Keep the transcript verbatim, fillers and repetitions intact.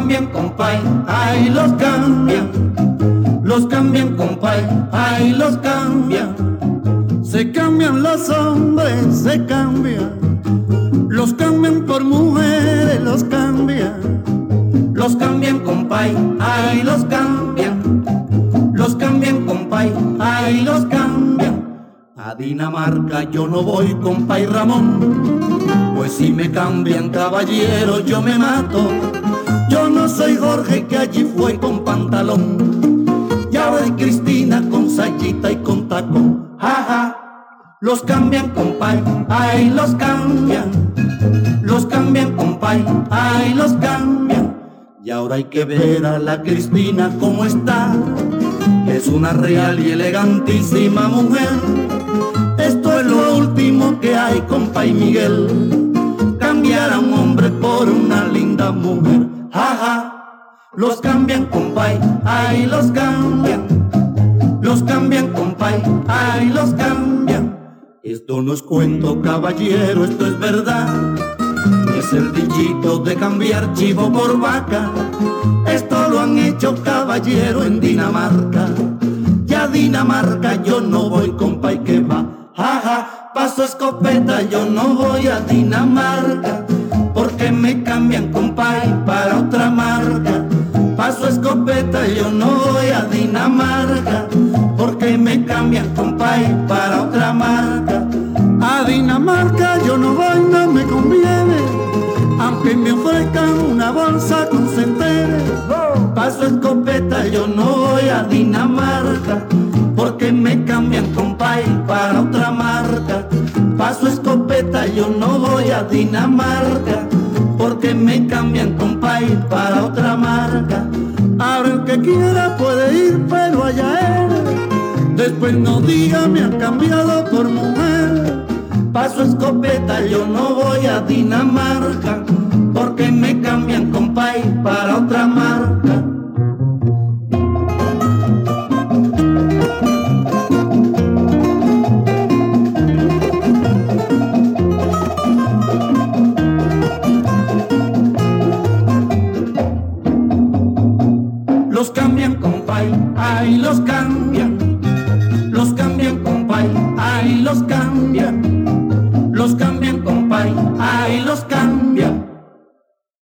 cambian, compay, ay, los cambian. Los cambian, compay, ay, los cambian. Se cambian los hombres, se cambian. Los cambian por mujeres, los cambian. Los cambian, compay, ay, los cambian. Los cambian, compay, ay, los cambian. A Dinamarca yo no voy, compay Ramón, pues si me cambian, caballero, yo me mato. Yo no soy Jorge que allí fue con pantalón. Ya voy Cristina con sayita y con tacón. Ja, ja. Los cambian, compay, ay, los cambian. Los cambian, compay, ay, los cambian. Y ahora hay que ver a la Cristina cómo está. Es una real y elegantísima mujer. Esto es lo último que hay, compay Miguel. Cambiar a un hombre por una linda mujer. Ja, ja. Los cambian, compay, ay, los cambian. Los cambian, compay, ay, los cambian. Esto no es cuento, caballero, esto es verdad. Es el dichito de cambiar chivo por vaca. Esto lo han hecho, caballero, en Dinamarca. Ya Dinamarca yo no voy, compay, que va. Ja, ja, paso escopeta, yo no voy a Dinamarca, porque me cambian, compay, para otra marca. Paso escopeta, yo no voy a Dinamarca, porque me cambian, compay, para otra marca. A Dinamarca yo no voy, no me conviene, aunque me ofrezcan una bolsa con centenes. Paso escopeta, yo no voy a Dinamarca, porque me cambian, compay, para otra marca. Paso escopeta, yo no voy a Dinamarca, porque me cambian, compay, para otra marca. Ahora el que quiera puede ir, pero allá él. Después no diga me han cambiado por mujer. Paso escopeta, yo no voy a Dinamarca, porque me cambian, compay, para otra marca. Los cambian, compay, ay, los cambian.